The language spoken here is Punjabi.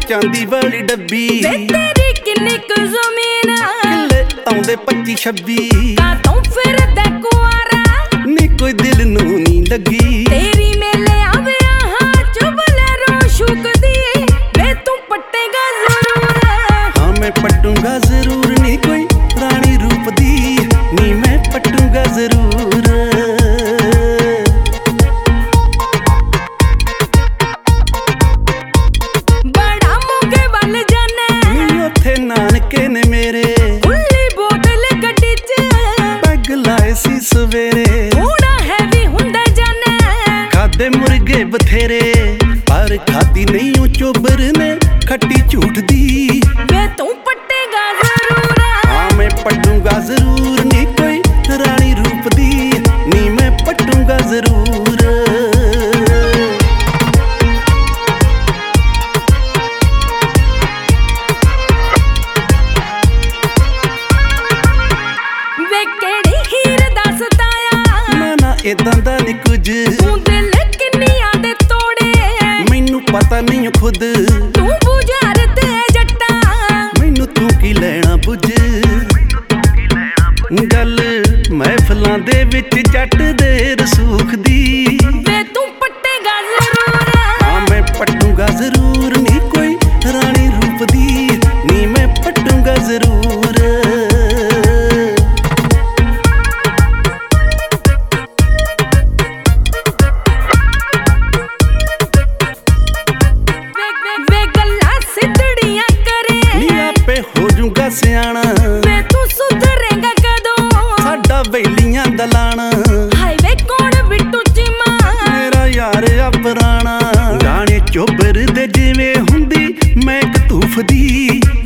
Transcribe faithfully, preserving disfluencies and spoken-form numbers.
ਚਾਂਦੀ ਵਾਲੀ ਡੱਬੀ ਵੇ ਤੇਰੀ ਕਿੰਨੀ ਕੁ ਜ਼ਮੀਨ ਕਿੱਲੇ ਆਉਂਦੇ ਪੱਚੀ ਛੱਬੀ ਕਾਤੋਂ ਫਿਰਦਾ ਕੁਆਰਾ ਨੀ ਕੋਈ ਦਿਲ ਨੂੰ ਨੀ ਲੱਗੀ ਤੇਰੀ ਮੇਲੇ ਆਵਿਆ ਹਾਂ ਚੁਬਲਰੋਂ ਸ਼ੁਕਦੀ ਵੇ ਤੂੰ ਪੱਟੇਗਾ ਜ਼ਰੂਰ ਹਾਂ ਮੈਂ ਪੱਟੂਗਾ ਜ਼ਰੂਰ ਨੀ ਕੋਈ ਰਾਣੀ ਰੂਪ ਦੀ ਨੀ ਮੈਂ ਪੱਟੂਗਾ ਜ਼ਰੂਰ ਬੜਾ ਮੋਗੇ ਵੱਲ ਜਾਣਾ ਨੀ ਉੱਥੇ ਨਾਨਕੇ ਨੇ ਮੇਰੇ ਖੁੱਲੀ ਬੋਤਲ ਗੱਡੀ ਚ ਪੈਗ ਲਾਏ ਸੀ ਸਵੇਰੇ ਥੋੜਾ ਹੈਵੀ ਹੁੰਦਾ ਜਾਣਾ ਖਾਦੇ ਮੁਰਗੇ ਬਥੇਰੇ ਪਰ ਖਾਦੀ ਨਹੀਂ ਉਹ ਚੋਬਰ ਨੇ ਖੱਟੀ ਝੂਠ ਦੀ ਵੇ ਤੂੰ ਪੱਟੇਗਾ ਜ਼ਰੂਰ ਹਾਂ ਮੈਂ ਪੱਟੂਗਾ ਜ਼ਰੂਰ ਨੀ ਕੋਈ ਰਾਣੀ ਰੂਪ ਦੀ ਨੀ ਮੈਂ ਪੱਟੂਗਾ ਜ਼ਰੂਰ ਵੇ ਕਿਹੜੀ ਹੀਰ ਦਾ ਸਤਾਇਆ ਨਾ ਨਾ ਏਦਾਂ ਦਾ ਨੀ ਕੁਝ ਤੂੰ ਦਿਲ ਕਿੰਨੀਆਂ ਦੇ ਤੋੜੇ ਮੈਨੂੰ ਪਤਾ ਨਹੀਂ ਖੁਦ ਤੂੰ ਬੁਝਾਰ ਤੇ ਜੱਟਾ ਮੈਨੂੰ ਤੂੰ ਕੀ ਲੈਣਾ ਬੁੱਝ ਗੱਲ ਮਹਿਫਲਾਂ ਦੇ ਵਿੱਚ ਜੱਟ ਦੇ ਰਸੂਖ ਦੀ ਵੇ ਤੂੰ ਪੱਟੇਗਾ ਜ਼ਰੂਰ ਹਾਂ ਮੈਂ ਪੱਟੂਗਾ ਜ਼ਰੂਰ ਨੀ ਕੋਈ ਰਾਣੀ ਰੂਪ ਦੀ ਨੀ ਮੈਂ ਪੱਟੂਗਾ ਜ਼ਰੂਰ ਵੇ ਗੱਲਾਂ ਸਿੱਧੜੀਆਂ ਕਰੇ ਨੀ ਆਪੇ ਹੋ ਜੂਗਾ ਸਿਆਣਾ ਵੇ ਤੂੰ ਸੁਧਰੇਗਾ ਕਦੋਂ ਸਾਡਾ ਬੇਲੀਆਂ ਦਾ ਲਾਣਾ ਹਾਈਵੇ ਕੌਣ ਬਿੱਟੂ ਚੀਮਾ ਮੇਰਾ ਯਾਰ ਆ ਪੁਰਾਣਾ ਗਾਣੇ ਚੋਬਰ ਦੇ ਜਿਵੇਂ ਹੁੰਦੀ ਮੈਂ ਕਤੂਫ ਦੀ